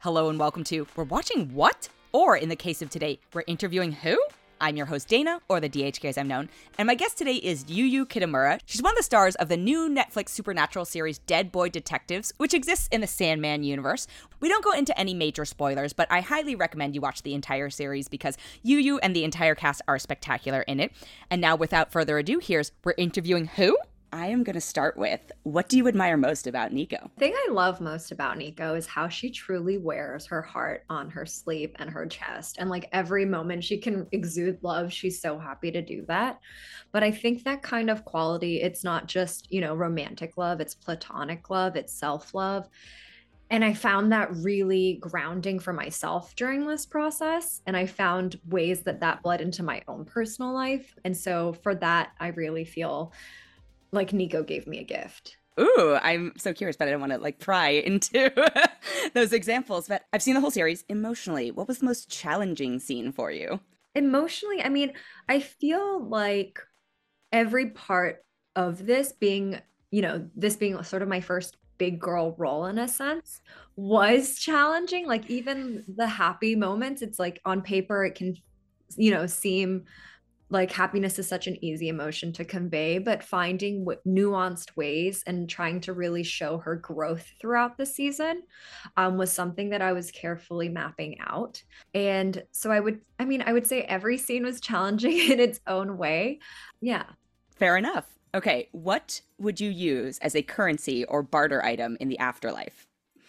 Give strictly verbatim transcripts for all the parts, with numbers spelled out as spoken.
Hello and welcome to We're Watching What? Or in the case of today, we're interviewing who? I'm your host Dana, or the D H K as I'm known, and my guest today is Yu Yu Kitamura. She's one of the stars of the new Netflix supernatural series Dead Boy Detectives, which exists in the Sandman universe. We don't go into any major spoilers, but I highly recommend you watch the entire series because Yu Yu and the entire cast are spectacular in it. And now, without further ado, here's We're Interviewing Who? I am going to start with, what do you admire most about Nico? The thing I love most about Nico is how she truly wears her heart on her sleeve and her chest. And like every moment she can exude love, she's so happy to do that. But I think that kind of quality, it's not just, you know, romantic love, it's platonic love, it's self-love. And I found that really grounding for myself during this process. And I found ways that that bled into my own personal life. And so for that, I really feel like Nico gave me a gift. Ooh, I'm so curious, but I don't want to like pry into those examples. But I've seen the whole series. Emotionally, what was the most challenging scene for you? Emotionally, I mean, I feel like every part of this being, you know, this being sort of my first big girl role in a sense was challenging. Like even the happy moments, it's like on paper, it can, you know, seem like happiness is such an easy emotion to convey, but finding w- nuanced ways and trying to really show her growth throughout the season um, was something that I was carefully mapping out. And so I would, I mean, I would say every scene was challenging in its own way. Yeah. Fair enough. Okay, what would you use as a currency or barter item in the afterlife?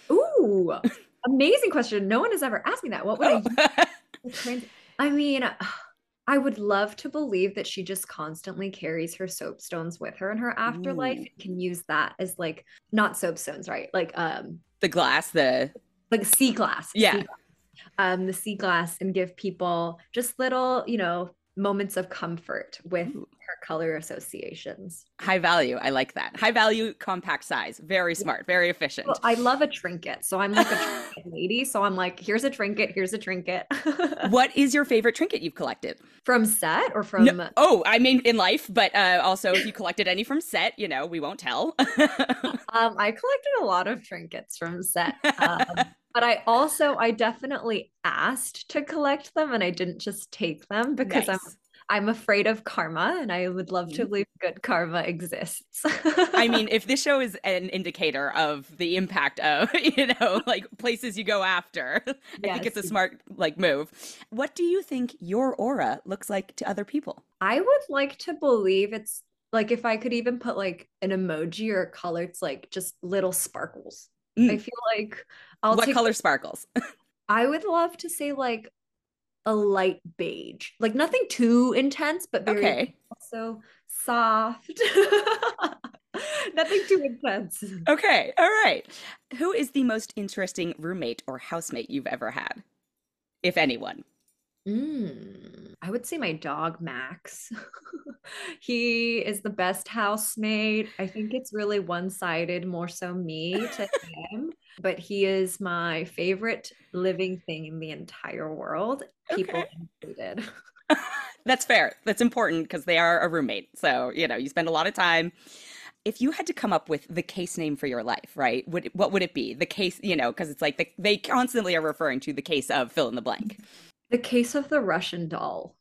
Ooh, amazing question. No one has ever asked me that. What would Oh. I use? I mean, I would love to believe that she just constantly carries her soapstones with her in her afterlife Ooh. and can use that as like not soapstones, right? Like um The glass, the like sea glass. yeah. Sea glass. Um the sea glass and give people just little, you know, moments of comfort with Ooh. her color associations. High value. I like that. High value, compact size. Very smart, very efficient. Well, I love a trinket. So I'm like a trinket lady. So I'm like, here's a trinket, here's a trinket. What is your favorite trinket you've collected? From set or from No, oh, I mean in life, but uh, also if you collected any from set, you know, we won't tell. um, I collected a lot of trinkets from set. Um, but I also, I definitely asked to collect them and I didn't just take them because Nice. I'm I'm afraid of karma and I would love to believe good karma exists. I mean, if this show is an indicator of the impact of, you know, like places you go after, I Yes. think it's a smart like move. What do you think your aura looks like to other people? I would like to believe it's like if I could even put like an emoji or a color, it's like just little sparkles. Mm. I feel like I'll what take color sparkles? I would love to say like a light beige, like nothing too intense, but very Okay. also soft. Nothing too intense. Okay. All right. Who is the most interesting roommate or housemate you've ever had, if anyone? Mm, I would say my dog, Max. He is the best housemate. I think it's really one-sided, more so me to him, but he is my favorite living thing in the entire world, people Okay. included. That's fair. That's important because they are a roommate. So, you know, you spend a lot of time. If you had to come up with the case name for your life, right? Would, what would it be? The case, you know, because it's like the, they constantly are referring to the case of fill in the blank. The case of the Russian doll.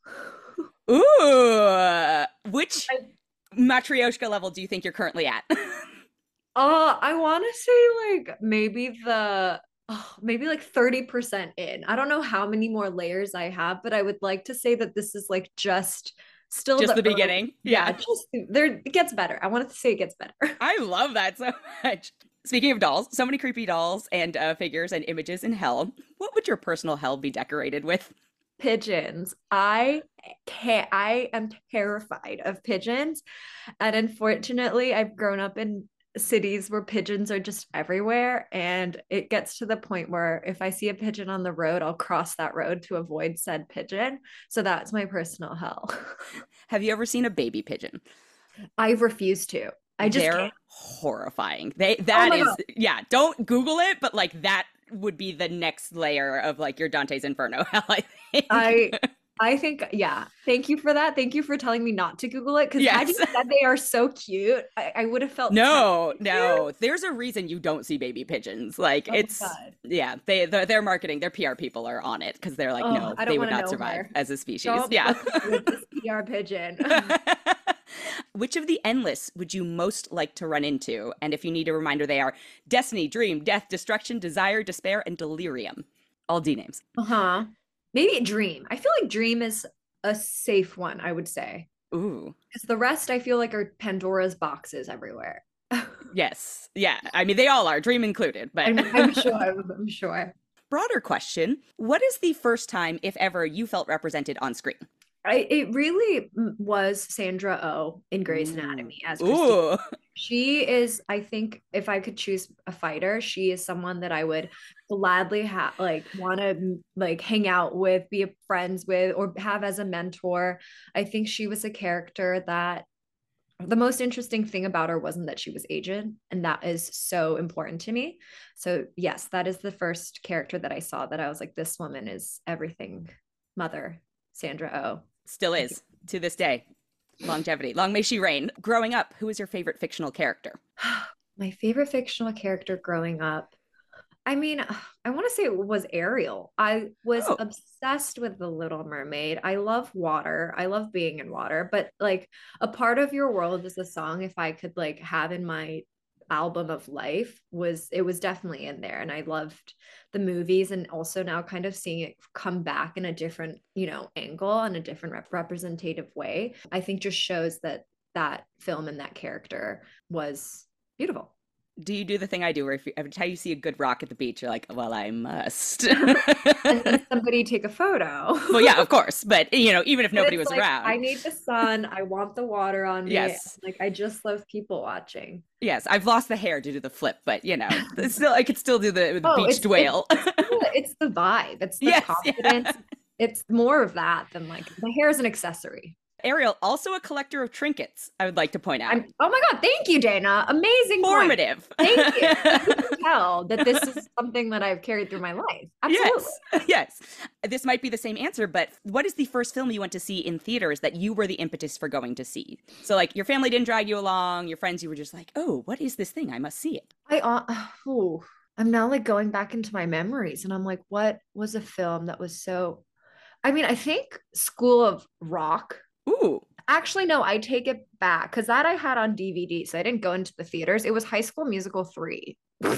Ooh, which matryoshka level do you think you're currently at? Uh, I want to say like maybe the oh, maybe like thirty percent in. I don't know how many more layers I have, but I would like to say that this is like just still Just the the early- beginning. Yeah, Yeah. just there it gets better. I wanted to say it gets better. I love that so much. Speaking of dolls, so many creepy dolls and uh, figures and images in hell. What would your personal hell be decorated with? Pigeons. I can't I am terrified of pigeons. And unfortunately, I've grown up in cities where pigeons are just everywhere. And it gets to the point where if I see a pigeon on the road, I'll cross that road to avoid said pigeon. So that's my personal hell. Have you ever seen a baby pigeon? I refuse to. I just They're can't. horrifying. They Oh that my is God. yeah, don't Google it, but like that would be the next layer of like your Dante's Inferno hell, I think. I I think, yeah. Thank you for that. Thank you for telling me not to Google it. Because had you Yes. said they are so cute, I, I would have felt No, tempted to. no. There's a reason you don't see baby pigeons. Like Oh my it's God. yeah, they their, their marketing, their P R people are on it because they're like, Oh, no, I don't they would want to not know survive her. as a species. Don't Yeah. put me with this P R pigeon. Which of the endless would you most like to run into? And if you need a reminder, they are destiny, dream, death, destruction, desire, despair, and delirium. All D names. Uh-huh. Maybe Dream. I feel like Dream is a safe one, I would say. Ooh. Because the rest I feel like are Pandora's boxes everywhere. Yes. Yeah. I mean, they all are, dream included, but I'm, I'm sure. I'm sure. broader question. What is the first time, if ever, you felt represented on screen? I, it really was Sandra Oh in Grey's Ooh. Anatomy as Christine. Ooh. She is, I think, if I could choose a fighter, she is someone that I would gladly have, like, want to like hang out with, be friends with, or have as a mentor. I think she was a character that the most interesting thing about her wasn't that she was Asian, and that is so important to me. So, yes, that is the first character that I saw that I was like, this woman is everything. Mother, Sandra Oh. Still is to this day. Longevity. Long may she reign. Growing up, who was your favorite fictional character? My favorite fictional character growing up. I mean, I want to say it was Ariel. I was Oh, obsessed with The Little Mermaid. I love water. I love being in water, but like a part of your world is a song if I could like have in my album of life was it was definitely in there, and I loved the movies, and also now kind of seeing it come back in a different, you know, angle and a different rep- representative way. I think just shows that that film and that character was beautiful. do you do the thing I do where if you, every time you see a good rock at the beach, you're like, well, I must. And then somebody take a photo. Well, yeah, of course. But, you know, even if But nobody it's was like, around. I need the sun. I want the water on me. Yes. Like, I just love people watching. Yes. I've lost the hair due to the flip, but, you know, it's still, I could still do the, the Oh, beached it's it's whale. it's the, it's the vibe. It's the Yes. Yeah. confidence. It's more of that than like the hair is an accessory. Ariel, also a collector of trinkets, I would like to point out. I'm oh my God, thank you, Dana. Amazing point. Formative. Thank you. You can tell that this is something that I've carried through my life. Absolutely. Yes, yes. This might be the same answer, but what is the first film you went to see in theaters that you were the impetus for going to see? So, like, your family didn't drag you along, your friends, you were just like, oh, what is this thing? I must see it. I uh, oh, I'm now like going back into my memories, and I'm like, what was a film that was so I mean, I think School of Rock. Ooh. Actually, no, I take it back because that I had on D V D. So I didn't go into the theaters. It was High School Musical three.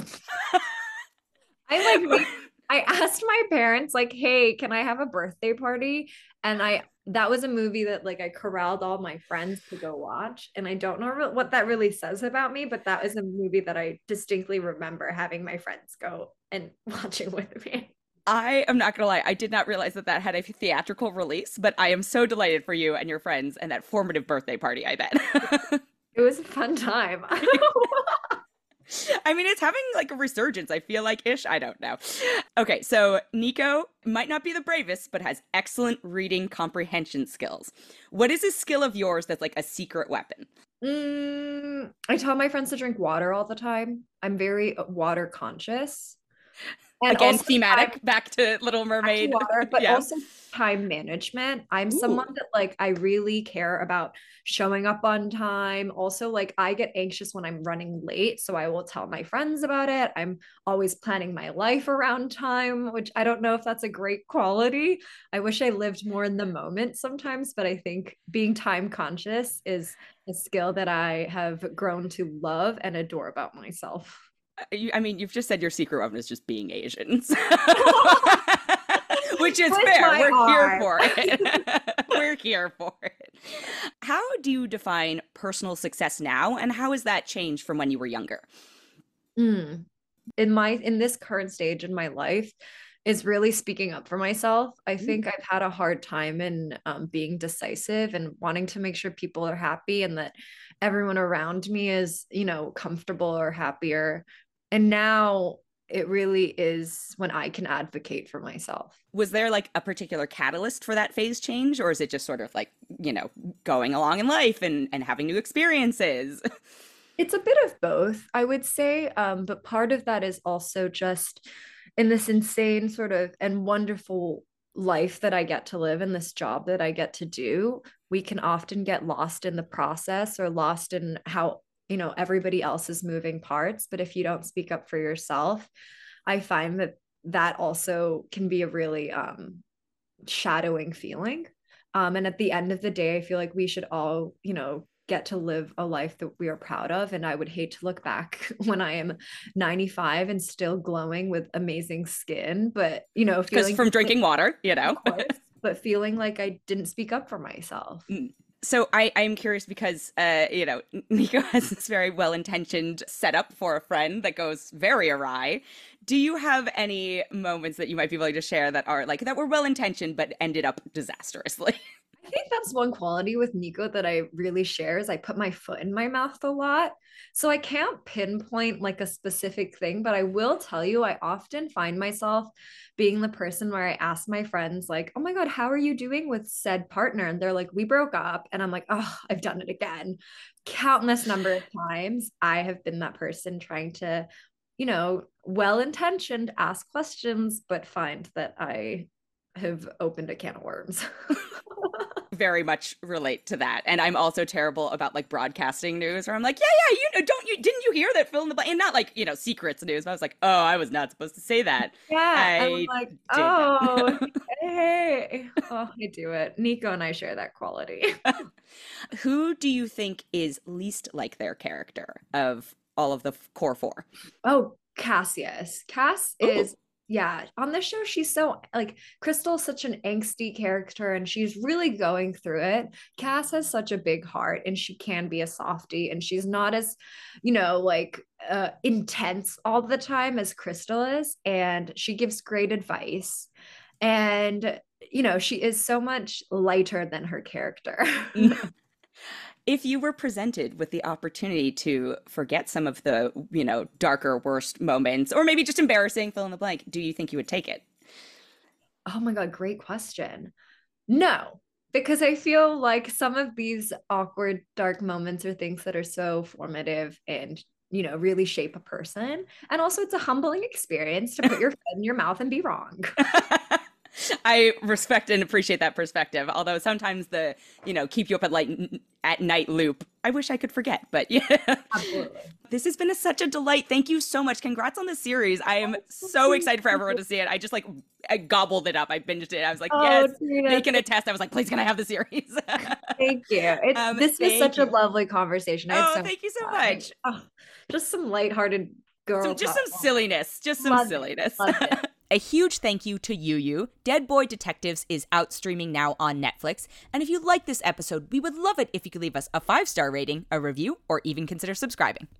I like, I asked my parents, like, hey, can I have a birthday party? And I, that was a movie that like I corralled all my friends to go watch. And I don't know what that really says about me, but that is a movie that I distinctly remember having my friends go and watching with me. I am not going to lie, I did not realize that that had a theatrical release, but I am so delighted for you and your friends and that formative birthday party, I bet. It was a fun time. I mean, it's having like a resurgence, I feel like ish. I don't know. Okay, so Nico might not be the bravest, but has excellent reading comprehension skills. What is a skill of yours that's like a secret weapon? Mm, I tell my friends to drink water all the time. I'm very water conscious. And Again, also thematic, time, back to Little back to Mermaid. water, but Yeah. also time management. I'm someone Ooh. that like I really care about showing up on time. Also, like I get anxious when I'm running late, so I will tell my friends about it. I'm always planning my life around time, which I don't know if that's a great quality. I wish I lived more in the moment sometimes, but I think being time conscious is a skill that I have grown to love and adore about myself. You, I mean, you've just said your secret weapon is just being Asian. Which is With fair. my We're here heart. for it. We're here for it. How do you define personal success now, and how has that changed from when you were younger? Mm. In my in this current stage in my life is really speaking up for myself. I think I've had a hard time in um, being decisive and wanting to make sure people are happy and that everyone around me is, you know, comfortable or happier. And now it really is when I can advocate for myself. Was there like a particular catalyst for that phase change, or is it just sort of like, you know, going along in life and, and having new experiences? It's a bit of both, I would say. Um, but part of that is also just in this insane sort of and wonderful life that I get to live and this job that I get to do, we can often get lost in the process or lost in how, you know, everybody else is moving parts. But if you don't speak up for yourself, I find that that also can be a really um, shadowing feeling. Um, and at the end of the day, I feel like we should all, you know, get to live a life that we are proud of. And I would hate to look back when I am ninety-five and still glowing with amazing skin, but, you know, because from drinking water, you know, course, but feeling like I didn't speak up for myself. So I, I'm curious because, uh, you know, Nico has this very well-intentioned setup for a friend that goes very awry. Do you have any moments that you might be willing to share that are like, that were well-intentioned but ended up disastrously? I think that's one quality with Nico that I really share is I put my foot in my mouth a lot. So I can't pinpoint like a specific thing, but I will tell you, I often find myself being the person where I ask my friends like, oh my God, how are you doing with said partner? And they're like, we broke up. And I'm like, oh, I've done it again. Countless number of times I have been that person trying to, you know, well-intentioned ask questions, but find that I have opened a can of worms. Very much relate to that. And I'm also terrible about like broadcasting news where I'm like, yeah, yeah, you know, don't you, didn't you hear that fill in the blank? And not like, you know, secrets news. But I was like, oh, I was not supposed to say that. Yeah. I I'm like, oh, hey. Oh, I do it. Nico and I share that quality. Who do you think is least like their character of all of the core four? Oh, Cassius. Cass Ooh. is Yeah, on the show, she's so like Crystal's such an angsty character and she's really going through it. Cass has such a big heart and she can be a softie and she's not as, you know, like uh, intense all the time as Crystal is. And she gives great advice. And, you know, she is so much lighter than her character. If you were presented with the opportunity to forget some of the, you know, darker, worst moments, or maybe just embarrassing, fill in the blank, do you think you would take it? Oh my God, great question. No, because I feel like some of these awkward, dark moments are things that are so formative and, you know, really shape a person. And also, it's a humbling experience to put your foot in your mouth and be wrong. I respect and appreciate that perspective. Although sometimes the, you know, keep you up at like at night loop, I wish I could forget, but yeah. Absolutely. This has been a, such a delight. Thank you so much. Congrats on the series. I am so excited for everyone to see it. I just like, I gobbled it up. I binged it. I was like, oh, yes, Tina, making a test. I was like, please, can I have the series? Thank you. It, um, this was such you. a lovely conversation. I had oh, so thank you so fun. much. Oh, just some lighthearted girl some, Just talk. some silliness. Just some Loved silliness. it. A huge thank you to Yu. Dead Boy Detectives is out streaming now on Netflix. And if you like this episode, we would love it if you could leave us a five-star rating, a review, or even consider subscribing.